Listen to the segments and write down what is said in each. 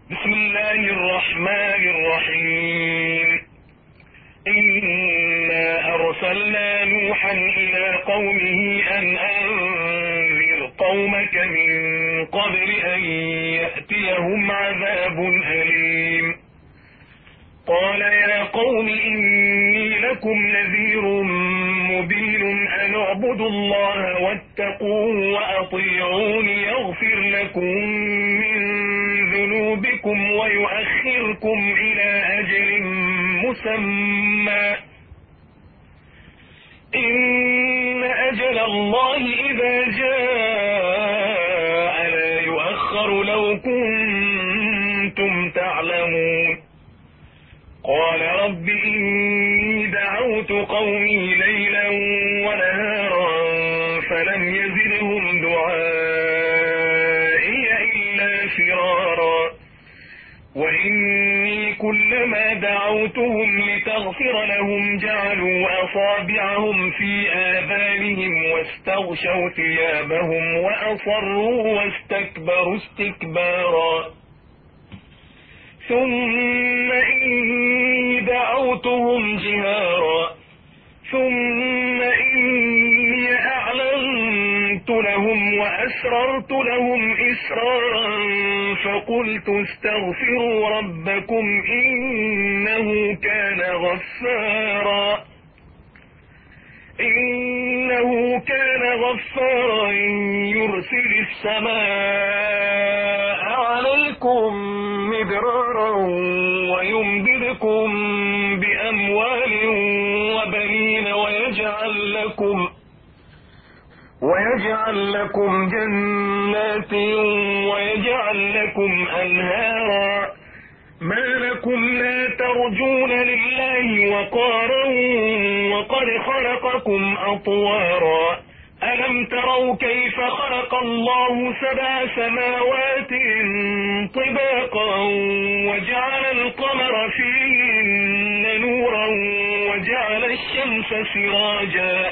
بسم الله الرحمن الرحيم. إنا أرسلنا نوحا إلى قومه أن أنذر قومك من قبل أن يأتيهم عذاب أليم. قال يا قوم إني لكم نذير مبين أن اعبدوا الله واتقوه وأطيعون يغفر لكم من ذنوبكم ويؤخركم إلى أجل مسمى إن أجل الله إذا جاء لا يؤخر لو كنتم تعلمون. قال رب إني دعوت قومي ليلا ونهارا فلم يزدهم دعائي إلا فرارا وإني كلما دعوتهم لتغفر لهم جعلوا أصابعهم في آذانهم واستغشوا ثيابهم وأصروا واستكبروا استكبارا ثم إني دعوتهم جهارا ثم إني أعلنت لهم وأسررت لهم إسرارا فقلت استغفروا ربكم إنه كان غفارا يرسل السماء عليكم مدرارا ويمددكم بأموال وبنين ويجعل لكم جنات ويجعل لكم أنهارا ما لكم لا ترجون لله وقارا وقد خلقكم أطوارا ألم تروا كيف خلق الله 7 سماوات طباقا وجعل القمر فيهن نورا وجعل الشمس سراجا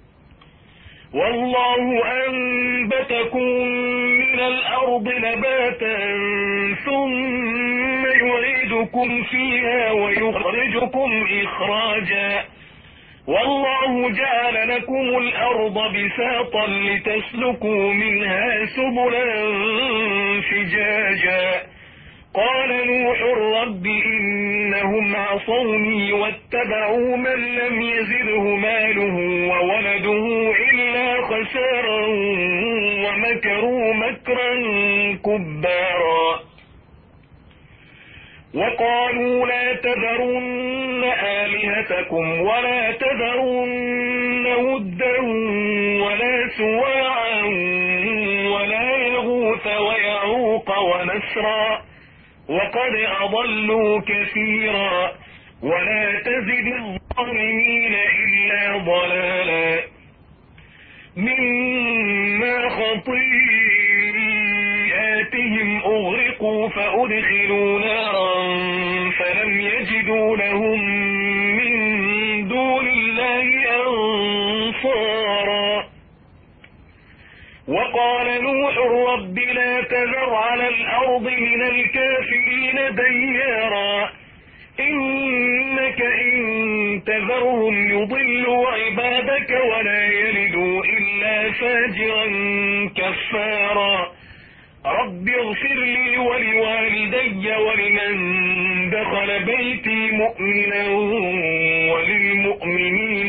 والله أنبتكم من الأرض نباتا ثم يعيدكم فيها ويخرجكم إخراجا والله جعل لكم الأرض بساطا لتسلكوا منها سبلا فجاجا قال نوح رب إنهم عصوني واتبعوا من لم يزده ماله وولده إلا خسارا ومكروا مكرا كبارا وقالوا لا تذرن آلهتكم ولا تذرن ودا ولا سواعا ولا يغوث ويعوق ونسرا وقد أضلوا كثيرا ولا تزد الظالمين إلا ضلالا مما خطيئاتهم أغرقوا فأدخلوا نارا فلم يجدوا لهم من دون الله أنصارا وقال نوح رب لا تذر على الأرض من الكافرين ديارا إنك إن تذرهم يضلوا عبادك ولا يلدوا إلا فاجرا كفارا رب اغفر لي ولوالدي ولمن دخل بيتي مؤمنا وللمؤمنين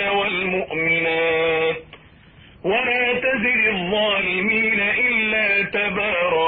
والمؤمنات ولا تزد الظالمين إلا تبارا